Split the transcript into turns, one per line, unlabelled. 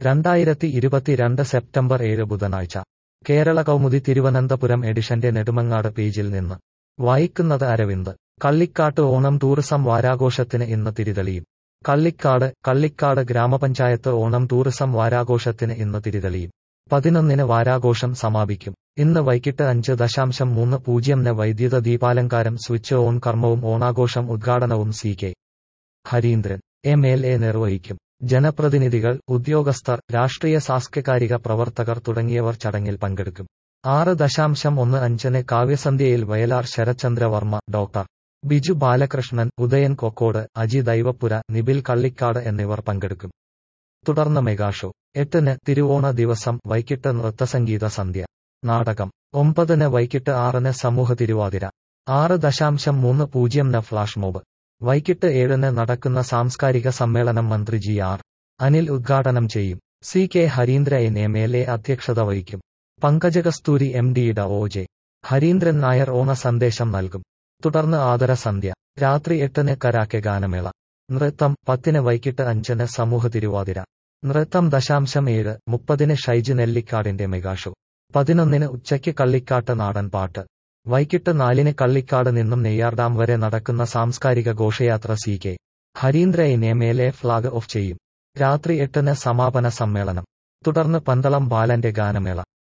2022 September 7 ബുധനാഴ്ച കേരള കൗമുദി തിരുവനന്തപുരം എഡിഷന്റെ നെടുമങ്ങാട് പേജിൽ നിന്ന് വായിക്കുന്നത് അരവിന്ദ്. കള്ളിക്കാട്ട് ഓണം ടൂറിസം വാരാഘോഷത്തിന് ഇന്ന് തിരിതെളിയും. കള്ളിക്കാട് ഗ്രാമപഞ്ചായത്ത് ഓണം ടൂറിസം വാരാഘോഷത്തിന് ഇന്ന് തിരിതെളിയും. 11-ന് വാരാഘോഷം സമാപിക്കും. ഇന്ന് വൈകിട്ട് 5:30 വൈദ്യുത ദീപാലങ്കാരം സ്വിച്ച് ഓൺ കർമ്മവും ഓണാഘോഷം ഉദ്ഘാടനവും CK ഹരീന്ദ്രൻ MLA നിർവഹിക്കും. ജനപ്രതിനിധികൾ, ഉദ്യോഗസ്ഥർ, രാഷ്ട്രീയ സാംസ്കാരിക പ്രവർത്തകർ തുടങ്ങിയവർ ചടങ്ങിൽ പങ്കെടുക്കും. 6:15-ന് കാവ്യസന്ധ്യയിൽ വയലാർ ശരത്ചന്ദ്രവർമ്മ, ഡോക്ടർ ബിജു ബാലകൃഷ്ണൻ, ഉദയൻ കൊക്കോട്, അജി ദൈവപ്പുര, നിബിൽ കള്ളിക്കാട് എന്നിവർ പങ്കെടുക്കും. തുടർന്ന് മെഗാഷോ. 8-ന് തിരുവോണ ദിവസം വൈകിട്ട് നൃത്തസംഗീത സന്ധ്യ. നാടകം. 9-ന് വൈകിട്ട് 6-ന് സമൂഹ തിരുവാതിര. 6:30-ന് flash mob. വൈകിട്ട് 7-ന് നടക്കുന്ന സാംസ്കാരിക സമ്മേളനം മന്ത്രി GR അനിൽ ഉദ്ഘാടനം ചെയ്യും. CK ഹരീന്ദ്രൻ MLA അധ്യക്ഷത വഹിക്കും. പങ്കജകസ്തൂരി MD OJ ഹരീന്ദ്രൻ നായർ ഓണ സന്ദേശം നൽകും. തുടർന്ന് ആദരസന്ധ്യ. രാത്രി 8-ന് കരാക്കെ ഗാനമേള. നൃത്തം. 10-ന് വൈകിട്ട് 5-ന് സമൂഹ തിരുവാതിര. നൃത്തം. 7:30-ന് ഷൈജ് നെല്ലിക്കാടിന്റെ മെഗാഷോ. 11-ന് ഉച്ചയ്ക്ക് കള്ളിക്കാട്ട് നാടൻ പാട്ട്. വൈകിട്ട് 4-ന് കള്ളിക്കാട് നിന്നും നെയ്യാർഡാം വരെ നടക്കുന്ന സാംസ്കാരിക ഘോഷയാത്ര CK Harindran MLA flag off ചെയ്യും. രാത്രി 8-ന് സമാപന സമ്മേളനം. തുടർന്ന് പന്തളം ബാലന്റെ ഗാനമേള.